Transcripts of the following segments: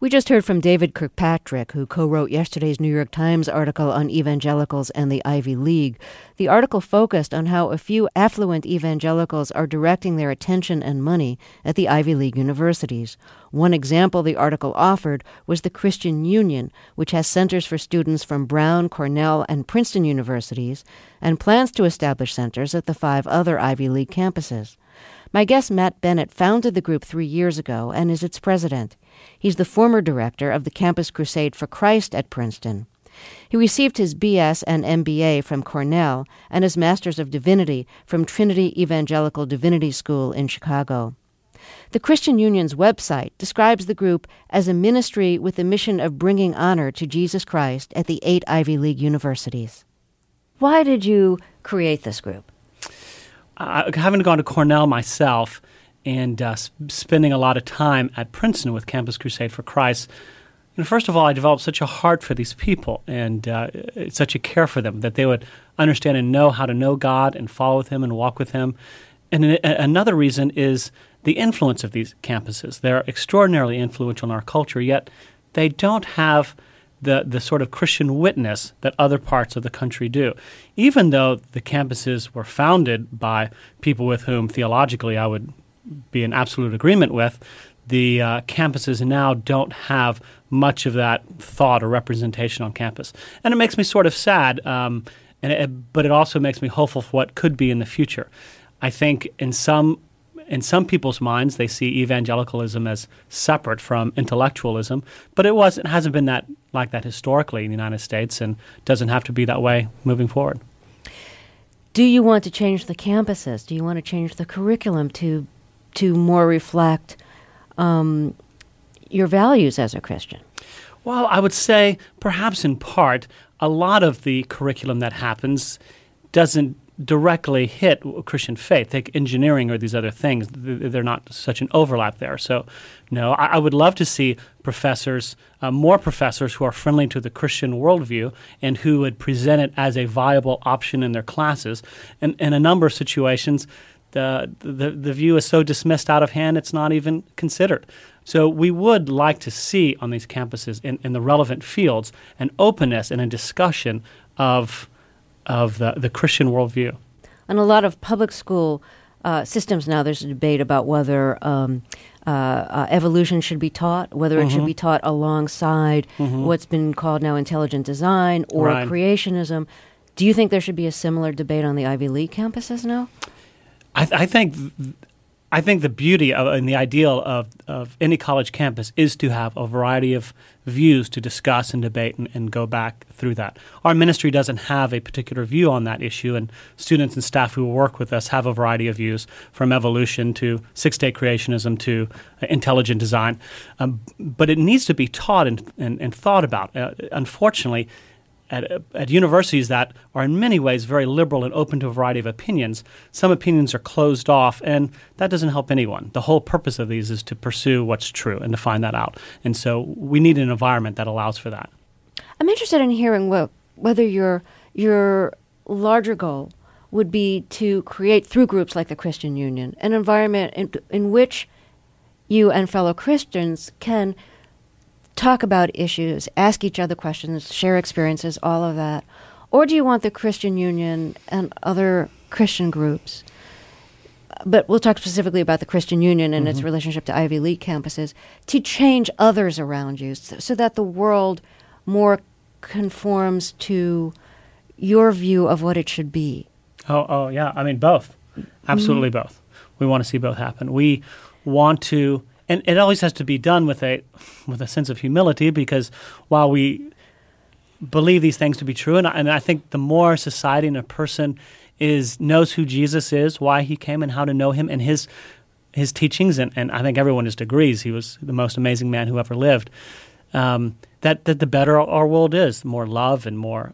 We just heard from David Kirkpatrick, who co-wrote yesterday's New York Times article on evangelicals and the Ivy League. The article focused on how a few affluent evangelicals are directing their attention and money at the Ivy League universities. One example the article offered was the Christian Union, which has centers for students from Brown, Cornell, and Princeton universities, and plans to establish centers at the 5 other Ivy League campuses. My guest, Matt Bennett, founded the group 3 years ago and is its president. He's the former director of the Campus Crusade for Christ at Princeton. He received his B.S. and M.B.A. from Cornell and his Master's of Divinity from Trinity Evangelical Divinity School in Chicago. The Christian Union's website describes the group as a ministry with the mission of bringing honor to Jesus Christ at the 8 Ivy League universities. Why did you create this group? Having gone to Cornell myself and spending a lot of time at Princeton with Campus Crusade for Christ, first of all, I developed such a heart for these people and such a care for them that they would understand and know how to know God and follow with Him and walk with Him. And another reason is the influence of these campuses. They're extraordinarily influential in our culture, yet they don't have the sort of Christian witness that other parts of the country do. Even though the campuses were founded by people with whom theologically I would be in absolute agreement with, the campuses now don't have much of that thought or representation on campus. And it makes me sort of sad, but it also makes me hopeful for what could be in the future. I think in some people's minds, they see evangelicalism as separate from intellectualism, but it hasn't been like that historically in the United States, and doesn't have to be that way moving forward. Do you want to change the campuses? Do you want to change the curriculum to more reflect your values as a Christian? Well, I would say perhaps in part, a lot of the curriculum that happens doesn't directly hit Christian faith. Take engineering or these other things. They're not such an overlap there. So, no, I would love to see professors, more professors who are friendly to the Christian worldview and who would present it as a viable option in their classes. And in a number of situations, the view is so dismissed out of hand, it's not even considered. So we would like to see on these campuses in the relevant fields an openness and a discussion of the Christian worldview. In a lot of public school systems now, there's a debate about whether evolution should be taught, whether it should be taught alongside what's been called now intelligent design or creationism. Do you think there should be a similar debate on the Ivy League campuses now? I think the beauty and the ideal of any college campus is to have a variety of views to discuss and debate and go back through that. Our ministry doesn't have a particular view on that issue, and students and staff who work with us have a variety of views, from evolution to six-day creationism to intelligent design. But it needs to be taught and thought about. Unfortunately, at universities that are in many ways very liberal and open to a variety of opinions, some opinions are closed off, and that doesn't help anyone. The whole purpose of these is to pursue what's true and to find that out. And so we need an environment that allows for that. I'm interested in hearing whether your larger goal would be to create, through groups like the Christian Union, an environment in which you and fellow Christians can talk about issues, ask each other questions, share experiences, all of that? Or do you want the Christian Union and other Christian groups, but we'll talk specifically about the Christian Union and its relationship to Ivy League campuses, to change others around you so that the world more conforms to your view of what it should be? Oh, yeah. I mean, both. Absolutely both. We want to see both happen. We want to... And it always has to be done with a sense of humility, because while we believe these things to be true, and I think the more society and a person knows who Jesus is, why he came, and how to know him, and his teachings, and I think everyone just agrees he was the most amazing man who ever lived, that the better our world is, more love and more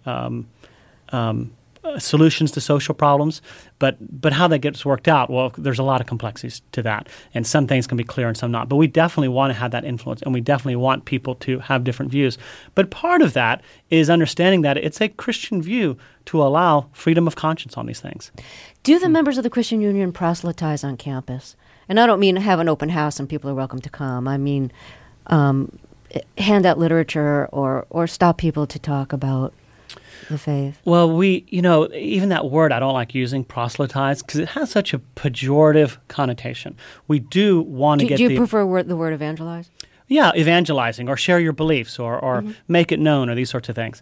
solutions to social problems, but how that gets worked out, well, there's a lot of complexities to that, and some things can be clear and some not. But we definitely want to have that influence, and we definitely want people to have different views. But part of that is understanding that it's a Christian view to allow freedom of conscience on these things. Do the members of the Christian Union proselytize on campus? And I don't mean have an open house and people are welcome to come. I mean, hand out literature or stop people to talk about the faith? Well, even that word I don't like using, proselytize, because it has such a pejorative connotation. We do want to get Do you prefer the word evangelize? Yeah, evangelizing or share your beliefs or make it known or these sorts of things.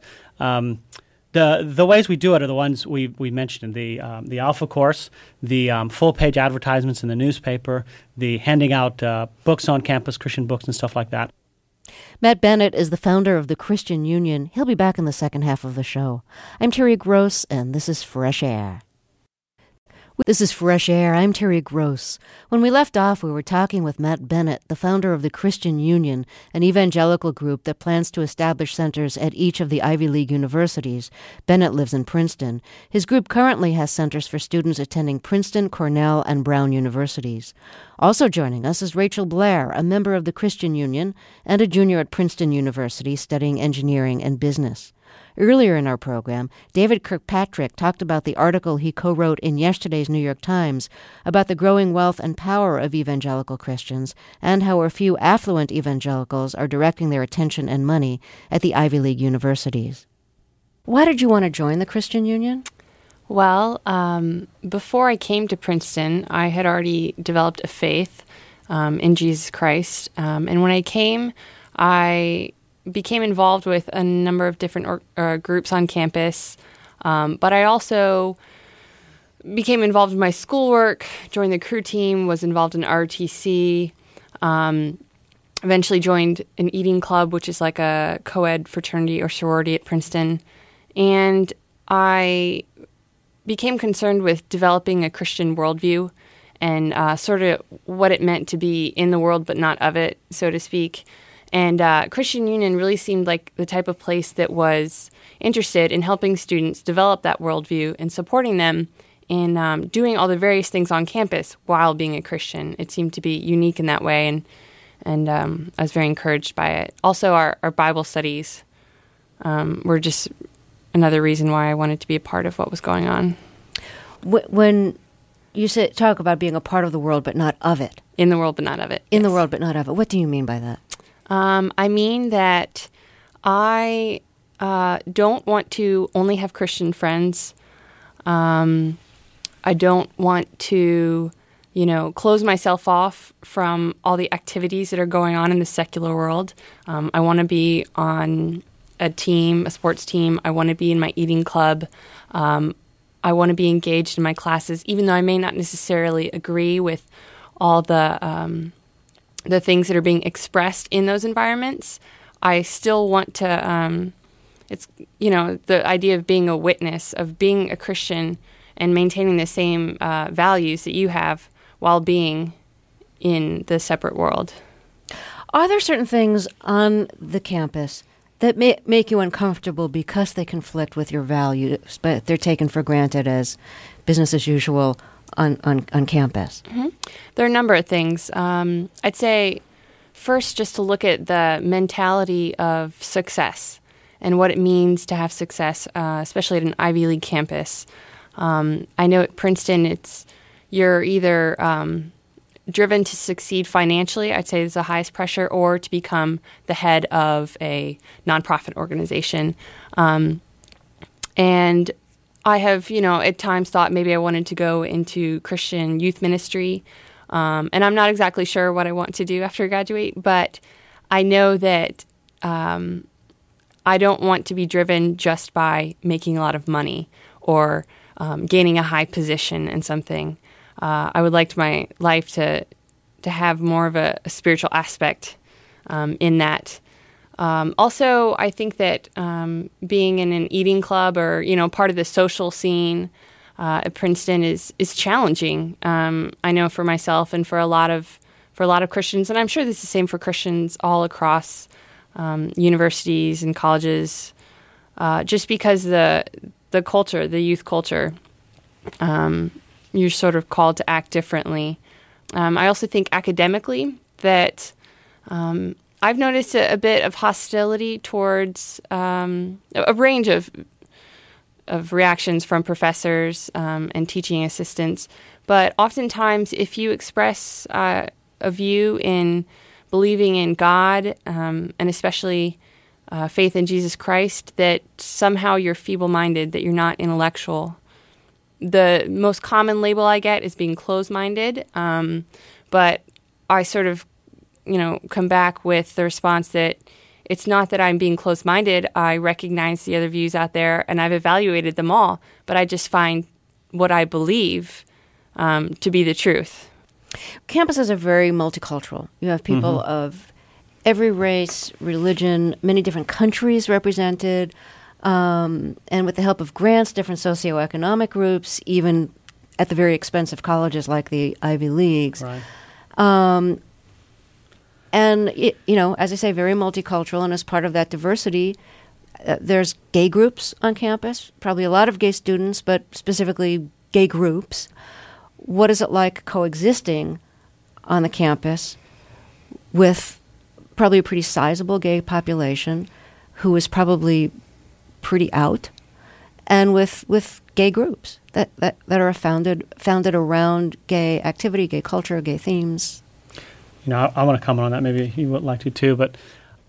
The ways we do it are the ones we mentioned, the Alpha course, the full-page advertisements in the newspaper, the handing out books on campus, Christian books and stuff like that. Matt Bennett is the founder of the Christian Union. He'll be back in the second half of the show. I'm Terry Gross, and this is Fresh Air. This is Fresh Air. I'm Terry Gross. When we left off, we were talking with Matt Bennett, the founder of the Christian Union, an evangelical group that plans to establish centers at each of the Ivy League universities. Bennett lives in Princeton. His group currently has centers for students attending Princeton, Cornell, and Brown universities. Also joining us is Rachel Blair, a member of the Christian Union and a junior at Princeton University studying engineering and business. Earlier in our program, David Kirkpatrick talked about the article he co-wrote in yesterday's New York Times about the growing wealth and power of evangelical Christians and how a few affluent evangelicals are directing their attention and money at the Ivy League universities. Why did you want to join the Christian Union? Well, before I came to Princeton, I had already developed a faith in Jesus Christ. And when I came, I became involved with a number of different groups on campus, but I also became involved in my schoolwork, joined the crew team, was involved in ROTC, eventually joined an eating club, which is like a co-ed fraternity or sorority at Princeton, and I became concerned with developing a Christian worldview and sort of what it meant to be in the world but not of it, so to speak. And Christian Union really seemed like the type of place that was interested in helping students develop that worldview and supporting them in doing all the various things on campus while being a Christian. It seemed to be unique in that way, and I was very encouraged by it. Also, our Bible studies were just another reason why I wanted to be a part of what was going on. When you talk about being a part of the world but not of it. In the world but not of it. In the world but not of it. What do you mean by that? I mean that I don't want to only have Christian friends. I don't want to, close myself off from all the activities that are going on in the secular world. I want to be on a sports team. I want to be in my eating club. I want to be engaged in my classes, even though I may not necessarily agree with all the things that are being expressed in those environments. I still want to, the idea of being a witness, of being a Christian and maintaining the same values that you have while being in the separate world. Are there certain things on the campus that make you uncomfortable because they conflict with your values, but they're taken for granted as business as usual on campus? Mm-hmm. There are a number of things. I'd say first just to look at the mentality of success and what it means to have success, especially at an Ivy League campus. I know at Princeton you're either driven to succeed financially, I'd say is the highest pressure, or to become the head of a nonprofit organization. And I have, at times thought maybe I wanted to go into Christian youth ministry. And I'm not exactly sure what I want to do after I graduate, but I know that I don't want to be driven just by making a lot of money or gaining a high position in something. I would like my life to have more of a spiritual aspect in that. Also, I think that being in an eating club or, part of the social scene at Princeton is challenging. I know for myself and for a lot of Christians, and I'm sure this is the same for Christians all across universities and colleges, just because the culture, the youth culture, you're sort of called to act differently. I also think academically that I've noticed a bit of hostility towards a range of reactions from professors and teaching assistants. But oftentimes, if you express a view in believing in God, and especially faith in Jesus Christ, that somehow you're feeble-minded, that you're not intellectual. The most common label I get is being closed-minded, but I sort of, come back with the response that it's not that I'm being closed-minded. I recognize the other views out there, and I've evaluated them all, but I just find what I believe to be the truth. Campuses are very multicultural. You have people of every race, religion, many different countries represented, and with the help of grants, different socioeconomic groups, even at the very expensive colleges like the Ivy Leagues. Right. And, as I say, very multicultural, and as part of that diversity, there's gay groups on campus, probably a lot of gay students, but specifically gay groups. What is it like coexisting on the campus with probably a pretty sizable gay population who is probably pretty out, and with gay groups that are founded around gay activity, gay culture, gay themes? I want to comment on that. Maybe you would like to too, but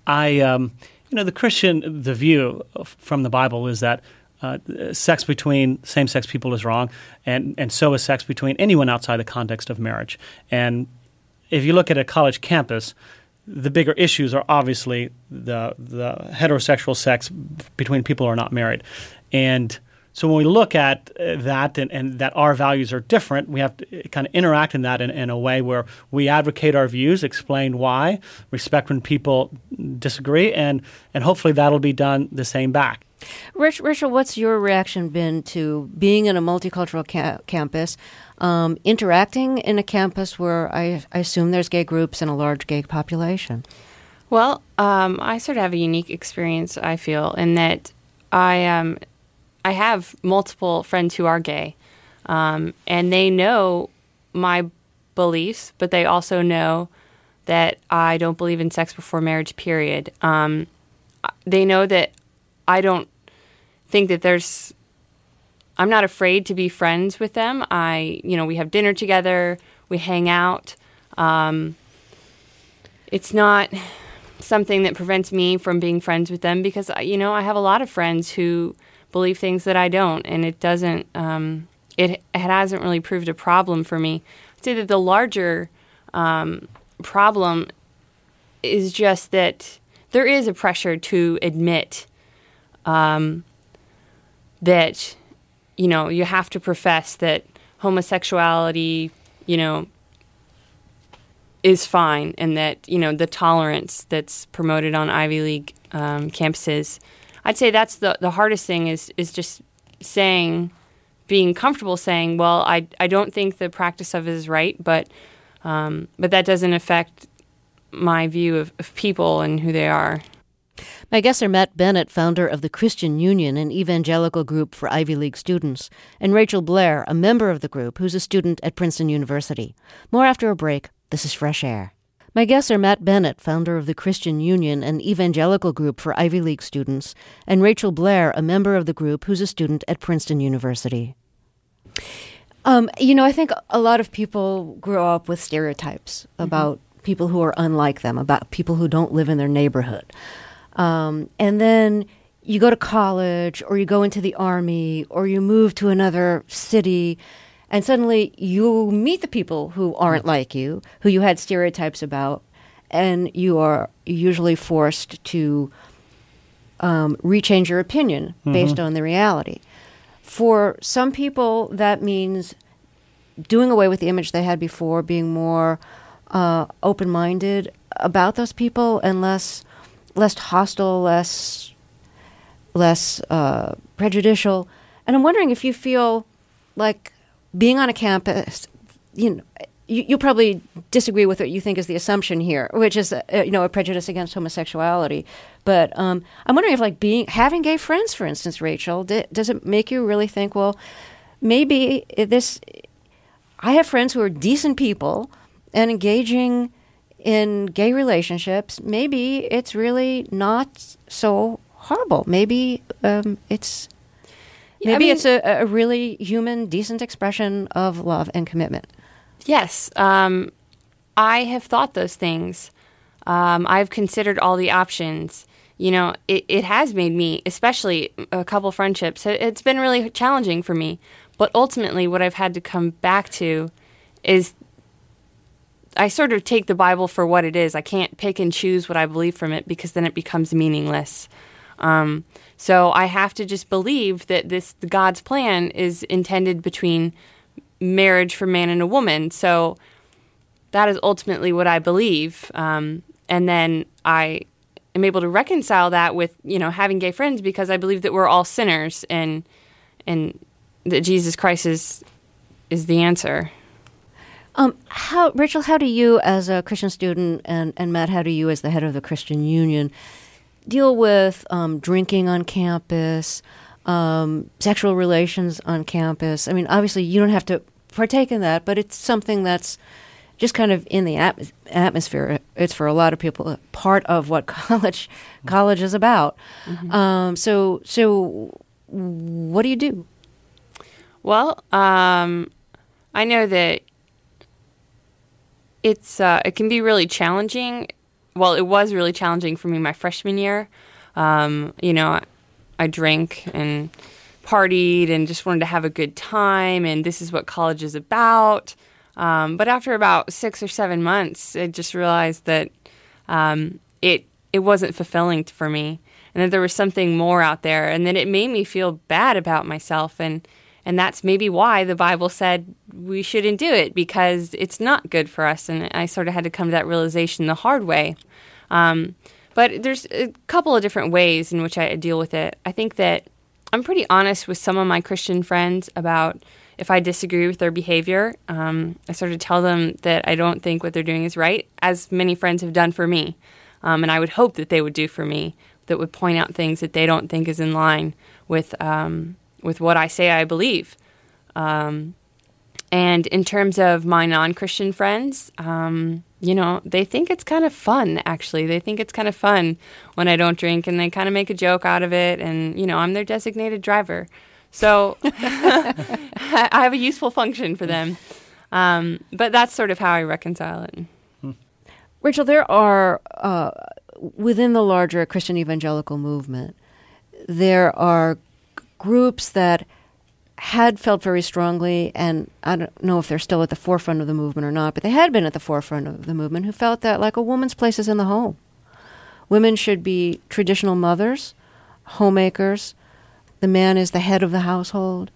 the view from the Bible is that sex between same-sex people is wrong, and so is sex between anyone outside the context of marriage. And if you look at a college campus, the bigger issues are obviously the heterosexual sex between people who are not married. And so when we look at that and that our values are different, we have to kind of interact in that in a way where we advocate our views, explain why, respect when people disagree, and hopefully that'll be done the same back. Rachel, what's your reaction been to being in a multicultural campus, interacting in a campus where I assume there's gay groups and a large gay population? Well, I sort of have a unique experience, I feel, in that I have multiple friends who are gay, and they know my beliefs, but they also know that I don't believe in sex before marriage, period. They know that I don't think that I'm not afraid to be friends with them. We have dinner together, we hang out. It's not something that prevents me from being friends with them because, I have a lot of friends who believe things that I don't, and it doesn't, it hasn't really proved a problem for me. I'd say that the larger problem is just that there is a pressure to admit that, you have to profess that homosexuality, is fine, and that, the tolerance that's promoted on Ivy League campuses. I'd say that's the hardest thing is just being comfortable saying, well, I don't think the practice of it is right, but that doesn't affect my view of people and who they are. My guests are Matt Bennett, founder of the Christian Union, an evangelical group for Ivy League students, and Rachel Blair, a member of the group who's a student at Princeton University. More after a break. This is Fresh Air. My guests are Matt Bennett, founder of the Christian Union, an evangelical group for Ivy League students, and Rachel Blair, a member of the group who's a student at Princeton University. I think a lot of people grow up with stereotypes about people who are unlike them, about people who don't live in their neighborhood. And then you go to college, or you go into the Army, or you move to another city, and suddenly you meet the people who aren't like you, who you had stereotypes about, and you are usually forced to rechange your opinion based on the reality. For some people, that means doing away with the image they had before, being more open-minded about those people, and less hostile, less prejudicial. And I'm wondering if you feel like being on a campus, you probably disagree with what you think is the assumption here, which is a prejudice against homosexuality. But I'm wondering if having gay friends, for instance, Rachel, does it make you really think, well, maybe I have friends who are decent people and engaging in gay relationships. Maybe it's really not so horrible. Maybe it's a really human, decent expression of love and commitment. Yes. I have thought those things. I've considered all the options. It has made me, especially a couple friendships, it's been really challenging for me. But ultimately, what I've had to come back to is I sort of take the Bible for what it is. I can't pick and choose what I believe from it because then it becomes meaningless. So I have to just believe that God's plan is intended between marriage for man and a woman. So that is ultimately what I believe. And then I am able to reconcile that with, having gay friends because I believe that we're all sinners and that Jesus Christ is the answer. Rachel, how do you, as a Christian student, and Matt, how do you, as the head of the Christian Union, deal with drinking on campus, sexual relations on campus? I mean, obviously, you don't have to partake in that, but it's something that's just kind of in the atmosphere. It's for a lot of people part of what college is about. Mm-hmm. So what do you do? Well, I know that it can be really challenging. Well, it was really challenging for me my freshman year. I drank and partied and just wanted to have a good time, and this is what college is about. But after about 6 or 7 months, I just realized that it wasn't fulfilling for me, and that there was something more out there, and that it made me feel bad about myself, and that's maybe why the Bible said we shouldn't do it, because it's not good for us. And I sort of had to come to that realization the hard way. But there's a couple of different ways in which I deal with it. I think that I'm pretty honest with some of my Christian friends about if I disagree with their behavior. I sort of tell them that I don't think what they're doing is right, as many friends have done for me. And I would hope that they would do for me, that would point out things that they don't think is in line with what I say I believe. And in terms of my non-Christian friends, they think it's kind of fun, actually. They think it's kind of fun when I don't drink, and they kind of make a joke out of it, and, I'm their designated driver. So I have a useful function for them. But that's sort of how I reconcile it. Rachel, there are, within the larger Christian evangelical movement, there are groups that had felt very strongly, and I don't know if they're still at the forefront of the movement or not, but they had been at the forefront of the movement, who felt that like a woman's place is in the home. Women should be traditional mothers, homemakers. The man is the head of the household.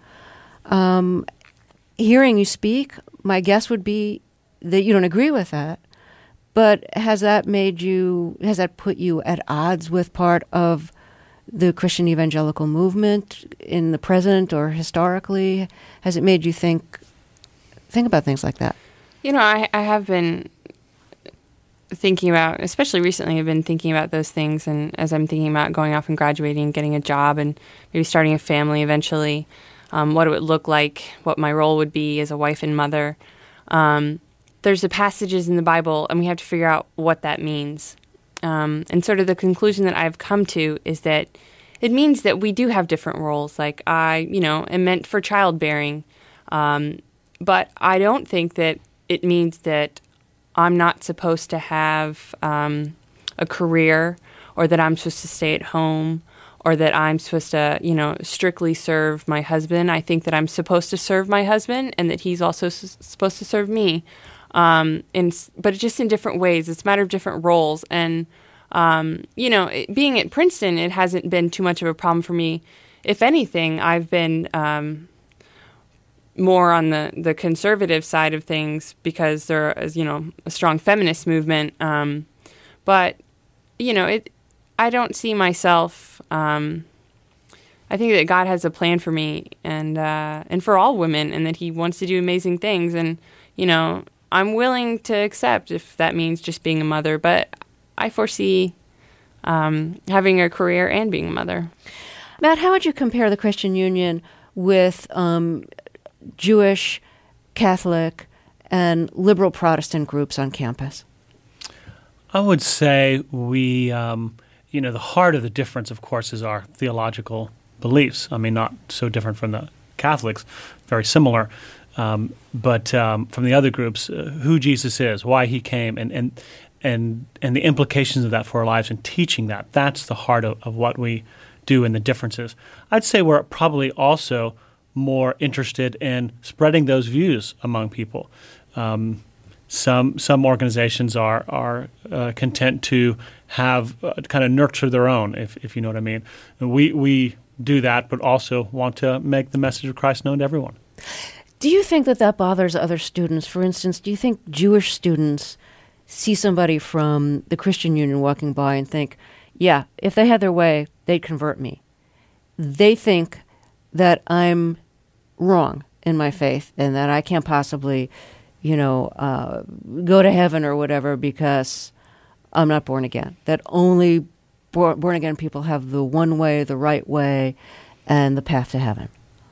Hearing you speak, my guess would be that you don't agree with that. But has that put you at odds with part of the Christian evangelical movement in the present or historically? Has it made you think about things like that? I have been thinking about, especially recently, I've been thinking about those things. And as I'm thinking about going off and graduating, getting a job, and maybe starting a family eventually, what it would look like, what my role would be as a wife and mother. There's the passages in the Bible, and we have to figure out what that means. And sort of the conclusion that I've come to is that it means that we do have different roles. Like I, am meant for childbearing. But I don't think that it means that I'm not supposed to have a career, or that I'm supposed to stay at home, or that I'm supposed to, strictly serve my husband. I think that I'm supposed to serve my husband, and that he's also supposed to serve me. But just in different ways. It's a matter of different roles. And, being at Princeton, it hasn't been too much of a problem for me. If anything, I've been more on the conservative side of things, because there is, a strong feminist movement. But, I don't see myself. I think that God has a plan for me and for all women, and that He wants to do amazing things. And, I'm willing to accept if that means just being a mother, but I foresee having a career and being a mother. Matt, how would you compare the Christian Union with Jewish, Catholic, and liberal Protestant groups on campus? I would say we, the heart of the difference, of course, is our theological beliefs. I mean, not so different from the Catholics, very similar. But from the other groups, who Jesus is, why He came, and the implications of that for our lives and teaching that. That's the heart of what we do and the differences. I'd say we're probably also more interested in spreading those views among people. Some organizations are content to have kind of nurture their own, if you know what I mean. And we do that, but also want to make the message of Christ known to everyone. Do you think that bothers other students? For instance, do you think Jewish students see somebody from the Christian Union walking by and think, yeah, if they had their way, they'd convert me? They think that I'm wrong in my faith and that I can't possibly, go to heaven or whatever because I'm not born again. That only born again people have the one way, the right way, and the path to heaven.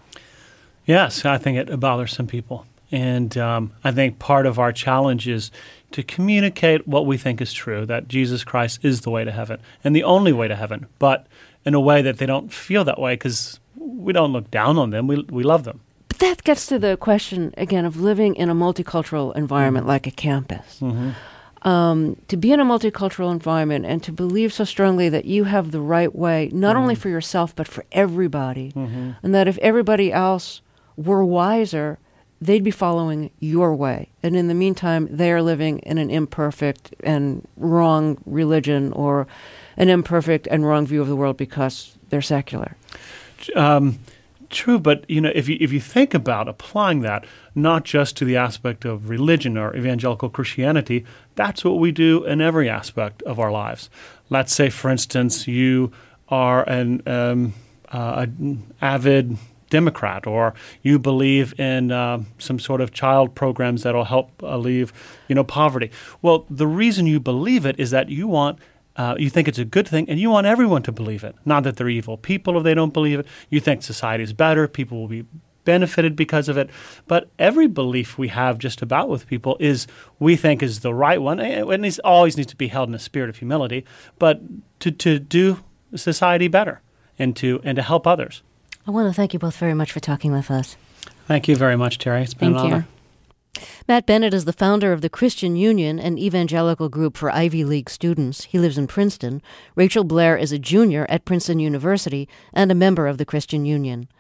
Yes, I think it bothers some people. And I think part of our challenge is to communicate what we think is true, that Jesus Christ is the way to heaven and the only way to heaven, but in a way that they don't feel that way because we don't look down on them. We love them. But that gets to the question, again, of living in a multicultural environment like a campus. Mm-hmm. To be in a multicultural environment and to believe so strongly that you have the right way, not only for yourself, but for everybody, and that if everybody else were wiser, they'd be following your way. And in the meantime, they are living in an imperfect and wrong religion or an imperfect and wrong view of the world because they're secular. True, but if you think about applying that not just to the aspect of religion or evangelical Christianity, that's what we do in every aspect of our lives. Let's say, for instance, you are an avid Democrat, or you believe in some sort of child programs that'll help alleviate poverty. Well, the reason you believe it is that you think it's a good thing, and you want everyone to believe it. Not that they're evil people if they don't believe it. You think society is better, people will be benefited because of it. But every belief we have just about with people we think is the right one, and it always needs to be held in a spirit of humility, but to do society better and to help others. I want to thank you both very much for talking with us. Thank you very much, Terry. It's been an honor. Matt Bennett is the founder of the Christian Union, an evangelical group for Ivy League students. He lives in Princeton. Rachel Blair is a junior at Princeton University and a member of the Christian Union.